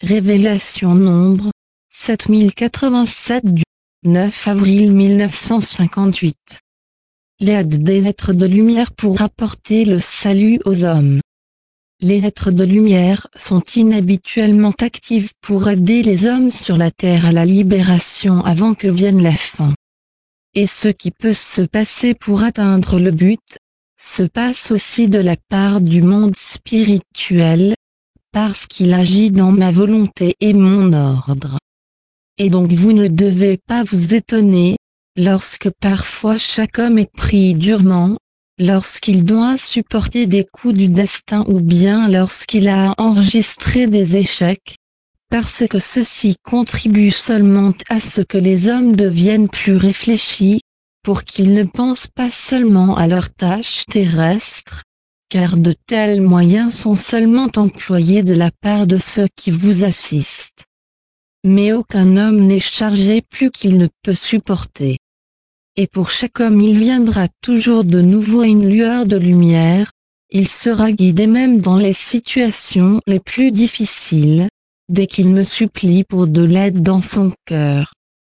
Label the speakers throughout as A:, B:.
A: Révélation nombre 7087 du 9 avril 1958. L'aide des êtres de lumière pour apporter le salut aux hommes. Les êtres de lumière sont inhabituellement actifs pour aider les hommes sur la terre à la libération avant que vienne la fin. Et ce qui peut se passer pour atteindre le but, se passe aussi de la part du monde spirituel, parce qu'il agit dans ma volonté et mon ordre. Et donc vous ne devez pas vous étonner, lorsque parfois chaque homme est pris durement, lorsqu'il doit supporter des coups du destin ou bien lorsqu'il a enregistré des échecs, parce que ceci contribue seulement à ce que les hommes deviennent plus réfléchis, pour qu'ils ne pensent pas seulement à leurs tâches terrestres, car de tels moyens sont seulement employés de la part de ceux qui vous assistent. Mais aucun homme n'est chargé plus qu'il ne peut supporter. Et pour chaque homme il viendra toujours de nouveau une lueur de lumière, il sera guidé même dans les situations les plus difficiles, dès qu'il me supplie pour de l'aide dans son cœur.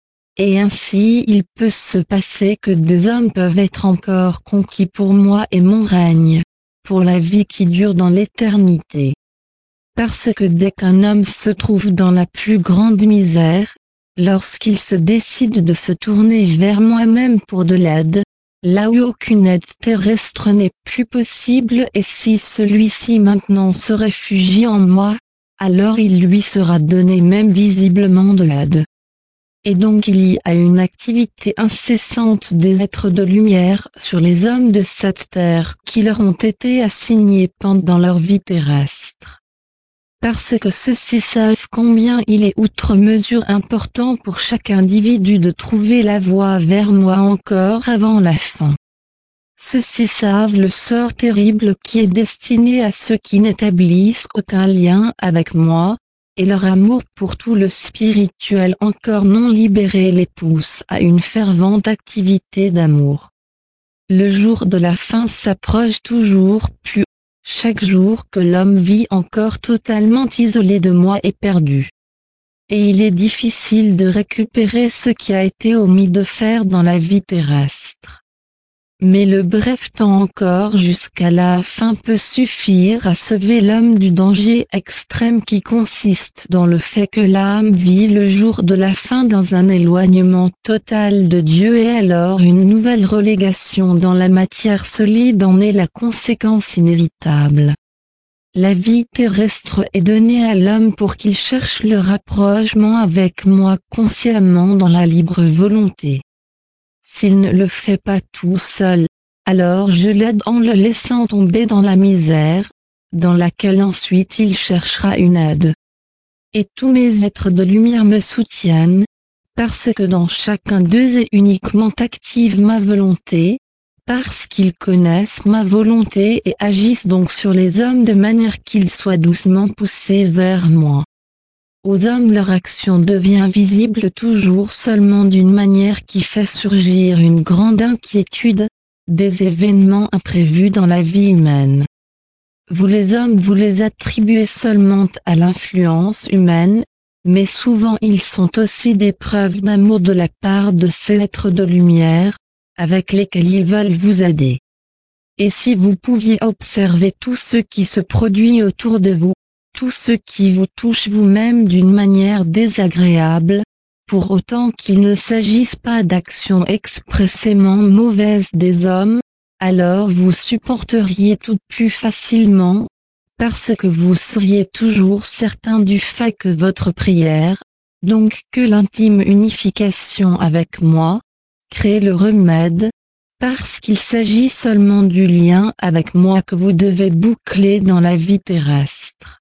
A: Et ainsi il peut se passer que des hommes peuvent être encore conquis pour moi et mon règne, pour la vie qui dure dans l'éternité. Parce que dès qu'un homme se trouve dans la plus grande misère, lorsqu'il se décide de se tourner vers moi-même pour de l'aide, là où aucune aide terrestre n'est plus possible et si celui-ci maintenant se réfugie en moi, alors il lui sera donné même visiblement de l'aide. Et donc il y a une activité incessante des êtres de lumière sur les hommes de cette terre qui leur ont été assignés pendant leur vie terrestre. Parce que ceux-ci savent combien il est outre mesure important pour chaque individu de trouver la voie vers moi encore avant la fin. Ceux-ci savent le sort terrible qui est destiné à ceux qui n'établissent aucun lien avec moi, et leur amour pour tout le spirituel encore non libéré les pousse à une fervente activité d'amour. Le jour de la fin s'approche toujours plus, chaque jour que l'homme vit encore totalement isolé de moi et perdu. Et il est difficile de récupérer ce qui a été omis de faire dans la vie terrestre. Mais le bref temps encore jusqu'à la fin peut suffire à sauver l'homme du danger extrême qui consiste dans le fait que l'âme vit le jour de la fin dans un éloignement total de Dieu et alors une nouvelle relégation dans la matière solide en est la conséquence inévitable. La vie terrestre est donnée à l'homme pour qu'il cherche le rapprochement avec moi consciemment dans la libre volonté. S'il ne le fait pas tout seul, alors je l'aide en le laissant tomber dans la misère, dans laquelle ensuite il cherchera une aide. Et tous mes êtres de lumière me soutiennent, parce que dans chacun d'eux est uniquement active ma volonté, parce qu'ils connaissent ma volonté et agissent donc sur les hommes de manière qu'ils soient doucement poussés vers moi. Aux hommes leur action devient visible toujours seulement d'une manière qui fait surgir une grande inquiétude, des événements imprévus dans la vie humaine. Vous les hommes vous les attribuez seulement à l'influence humaine, mais souvent ils sont aussi des preuves d'amour de la part de ces êtres de lumière, avec lesquels ils veulent vous aider. Et si vous pouviez observer tout ce qui se produit autour de vous, tout ce qui vous touche vous-même d'une manière désagréable, pour autant qu'il ne s'agisse pas d'actions expressément mauvaises des hommes, alors vous supporteriez tout plus facilement, parce que vous seriez toujours certain du fait que votre prière, donc que l'intime unification avec moi, crée le remède, parce qu'il s'agit seulement du lien avec moi que vous devez boucler dans la vie terrestre.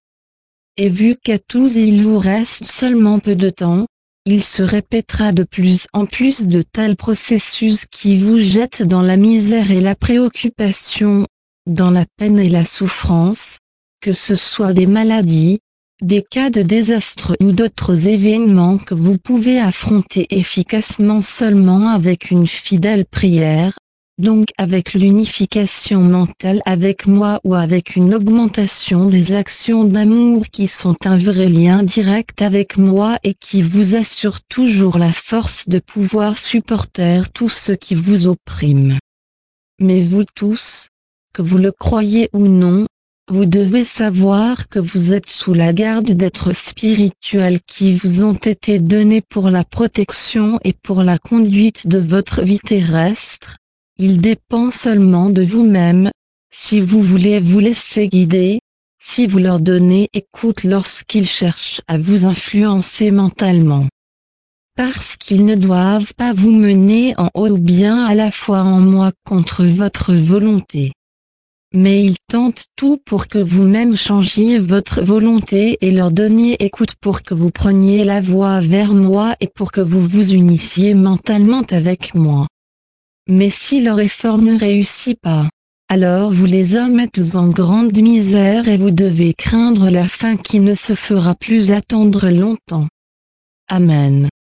A: Et vu qu'à tous il vous reste seulement peu de temps, il se répétera de plus en plus de tels processus qui vous jettent dans la misère et la préoccupation, dans la peine et la souffrance, que ce soit des maladies, des cas de désastre ou d'autres événements que vous pouvez affronter efficacement seulement avec une fidèle prière, Donc avec l'unification mentale avec moi ou avec une augmentation des actions d'amour qui sont un vrai lien direct avec moi et qui vous assure toujours la force de pouvoir supporter tout ce qui vous opprime. Mais vous tous, que vous le croyez ou non, vous devez savoir que vous êtes sous la garde d'êtres spirituels qui vous ont été donnés pour la protection et pour la conduite de votre vie terrestre. Il dépend seulement de vous-même, si vous voulez vous laisser guider, si vous leur donnez écoute lorsqu'ils cherchent à vous influencer mentalement. Parce qu'ils ne doivent pas vous mener en haut ou bien à la fois en moi contre votre volonté. Mais ils tentent tout pour que vous-même changiez votre volonté et leur donniez écoute pour que vous preniez la voie vers moi et pour que vous vous unissiez mentalement avec moi. Mais si leur effort ne réussit pas, alors vous les hommes êtes en grande misère et vous devez craindre la fin qui ne se fera plus attendre longtemps. Amen.